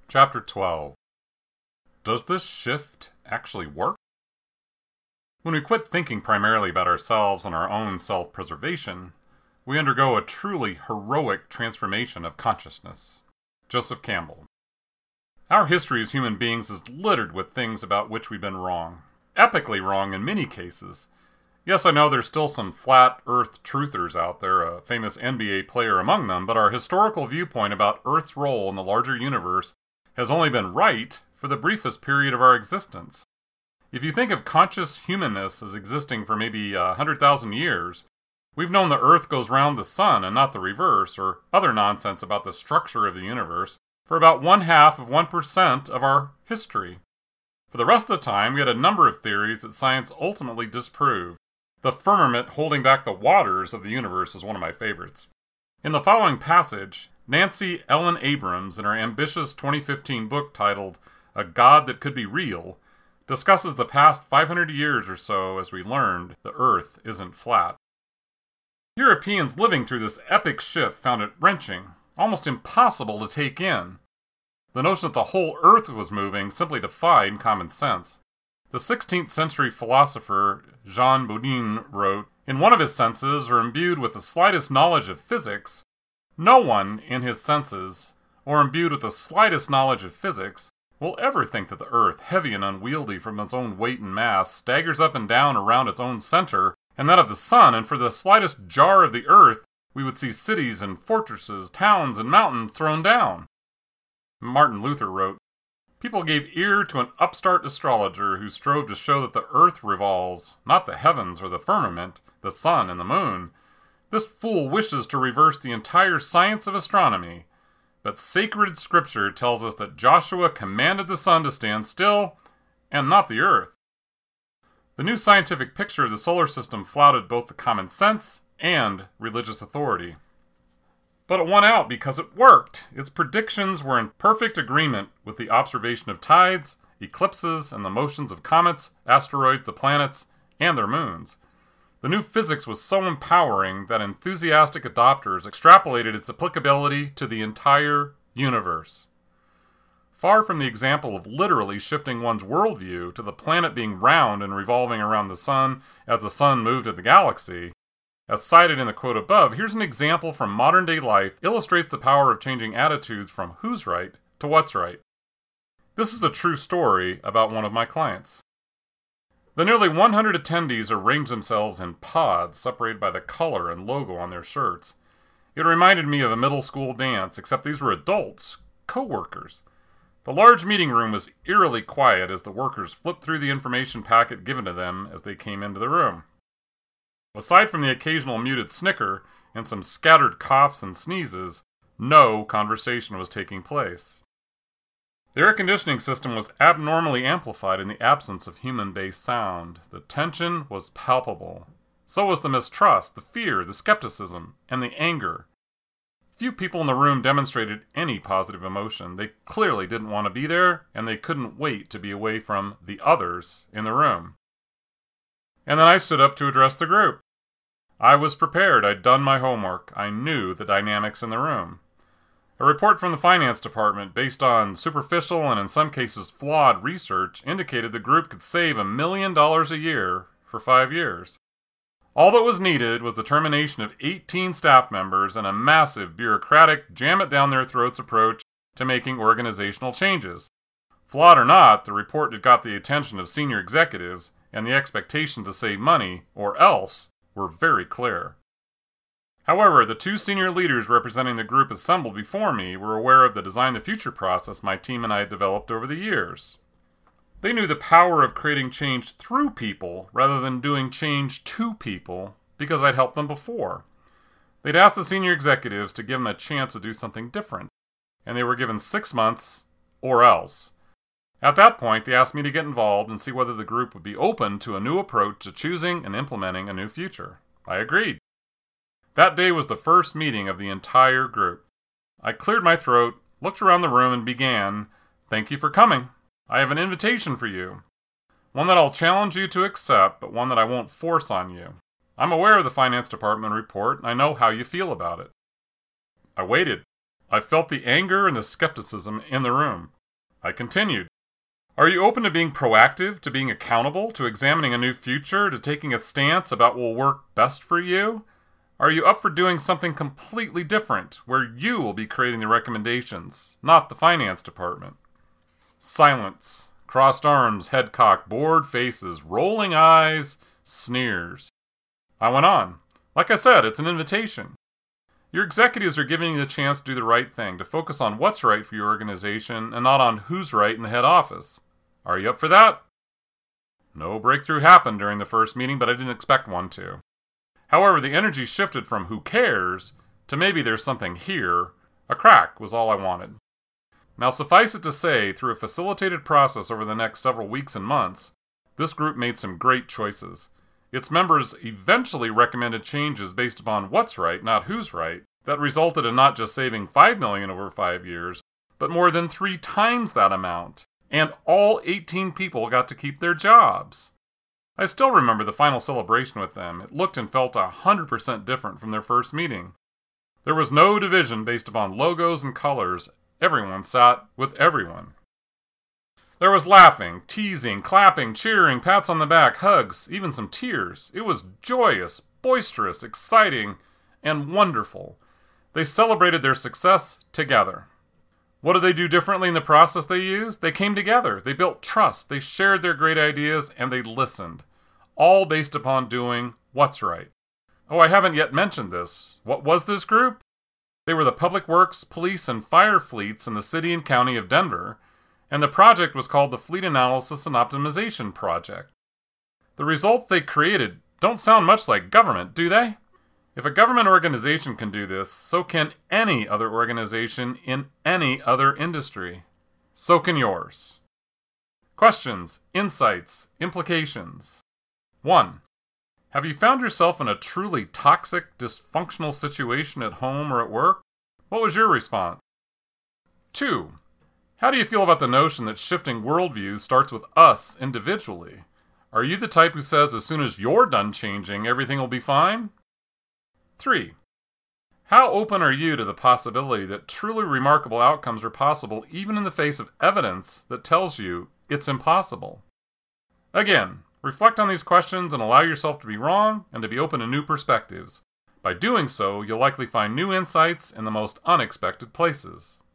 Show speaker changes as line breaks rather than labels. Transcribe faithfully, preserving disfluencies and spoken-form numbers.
Chapter twelve. Does this shift actually work? When we quit thinking primarily about ourselves and our own self-preservation, we undergo a truly heroic transformation of consciousness. Joseph Campbell. Our history as human beings is littered with things about which we've been wrong. Epically wrong in many cases. Yes, I know there's still some flat earth truthers out there, a famous N B A player among them, but our historical viewpoint about Earth's role in the larger universe has only been right for the briefest period of our existence. If you think of conscious humanness as existing for maybe a hundred thousand years, we've known the Earth goes round the sun and not the reverse, or other nonsense about the structure of the universe, for about one half of one percent of our history. For the rest of the time, we had a number of theories that science ultimately disproved. The firmament holding back the waters of the universe is one of my favorites. In the following passage, Nancy Ellen Abrams, in her ambitious twenty fifteen book titled A God That Could Be Real, discusses the past five hundred years or so as we learned the Earth isn't flat. Europeans living through this epic shift found it wrenching, almost impossible to take in. The notion that the whole Earth was moving simply defied common sense. The sixteenth century philosopher Jean Bodin wrote, "In one of his senses, or imbued with the slightest knowledge of physics, no one in his senses, or imbued with the slightest knowledge of physics, will ever think that the Earth, heavy and unwieldy from its own weight and mass, staggers up and down around its own center, and that of the sun, and for the slightest jar of the Earth, we would see cities and fortresses, towns and mountains thrown down." Martin Luther wrote, "People gave ear to an upstart astrologer who strove to show that the earth revolves, not the heavens or the firmament, the sun and the moon. This fool wishes to reverse the entire science of astronomy. But sacred scripture tells us that Joshua commanded the sun to stand still, and not the earth." The new scientific picture of the solar system flouted both the common sense and religious authority. But it won out because it worked. Its predictions were in perfect agreement with the observation of tides, eclipses, and the motions of comets, asteroids, the planets, and their moons. The new physics was so empowering that enthusiastic adopters extrapolated its applicability to the entire universe. Far from the example of literally shifting one's worldview to the planet being round and revolving around the sun as the sun moved to the galaxy, as cited in the quote above, here's an example from modern-day life that illustrates the power of changing attitudes from who's right to what's right. This is a true story about one of my clients. The nearly one hundred attendees arranged themselves in pods separated by the color and logo on their shirts. It reminded me of a middle school dance, except these were adults, co-workers. The large meeting room was eerily quiet as the workers flipped through the information packet given to them as they came into the room. Aside from the occasional muted snicker and some scattered coughs and sneezes, no conversation was taking place. The air conditioning system was abnormally amplified in the absence of human-based sound. The tension was palpable. So was the mistrust, the fear, the skepticism, and the anger. Few people in the room demonstrated any positive emotion. They clearly didn't want to be there, and they couldn't wait to be away from the others in the room. And then I stood up to address the group. I was prepared. I'd done my homework. I knew the dynamics in the room. A report from the finance department, based on superficial and in some cases flawed research, indicated the group could save a million dollars a year for five years. All that was needed was the termination of eighteen staff members and a massive bureaucratic, jam-it-down-their-throats approach to making organizational changes. Flawed or not, the report had got the attention of senior executives, and the expectation to save money, or else, were very clear. However, the two senior leaders representing the group assembled before me were aware of the Design the Future process my team and I had developed over the years. They knew the power of creating change through people rather than doing change to people because I'd helped them before. They'd asked the senior executives to give them a chance to do something different, and they were given six months or else. At that point, they asked me to get involved and see whether the group would be open to a new approach to choosing and implementing a new future. I agreed. That day was the first meeting of the entire group. I cleared my throat, looked around the room, and began, "Thank you for coming. I have an invitation for you. One that I'll challenge you to accept, but one that I won't force on you. I'm aware of the finance department report, and I know how you feel about it." I waited. I felt the anger and the skepticism in the room. I continued. Are you open to being proactive, to being accountable, to examining a new future, to taking a stance about what will work best for you? Are you up for doing something completely different, where you will be creating the recommendations, not the finance department? Silence. Crossed arms, head cocked, bored faces, rolling eyes, sneers. I went on. Like I said, it's an invitation. Your executives are giving you the chance to do the right thing, to focus on what's right for your organization and not on who's right in the head office. Are you up for that? No breakthrough happened during the first meeting, but I didn't expect one to. However, the energy shifted from who cares to maybe there's something here. A crack was all I wanted. Now, suffice it to say, through a facilitated process over the next several weeks and months, this group made some great choices. Its members eventually recommended changes based upon what's right, not who's right, that resulted in not just saving five million dollars over five years, but more than three times that amount. And all eighteen people got to keep their jobs. I still remember the final celebration with them. It looked and felt one hundred percent different from their first meeting. There was no division based upon logos and colors. Everyone sat with everyone. There was laughing, teasing, clapping, cheering, pats on the back, hugs, even some tears. It was joyous, boisterous, exciting, and wonderful. They celebrated their success together. What did they do differently in the process they used? They came together. They built trust. They shared their great ideas, and they listened. All based upon doing what's right. Oh, I haven't yet mentioned this. What was this group? They were the Public Works, Police, and Fire fleets in the city and county of Denver, and the project was called the Fleet Analysis and Optimization Project. The results they created don't sound much like government, do they? If a government organization can do this, so can any other organization in any other industry. So can yours. Questions, insights, implications. one. Have you found yourself in a truly toxic, dysfunctional situation at home or at work? What was your response? two. How do you feel about the notion that shifting worldviews starts with us individually? Are you the type who says as soon as you're done changing, everything will be fine? three. How open are you to the possibility that truly remarkable outcomes are possible even in the face of evidence that tells you it's impossible? Again, reflect on these questions and allow yourself to be wrong and to be open to new perspectives. By doing so, you'll likely find new insights in the most unexpected places.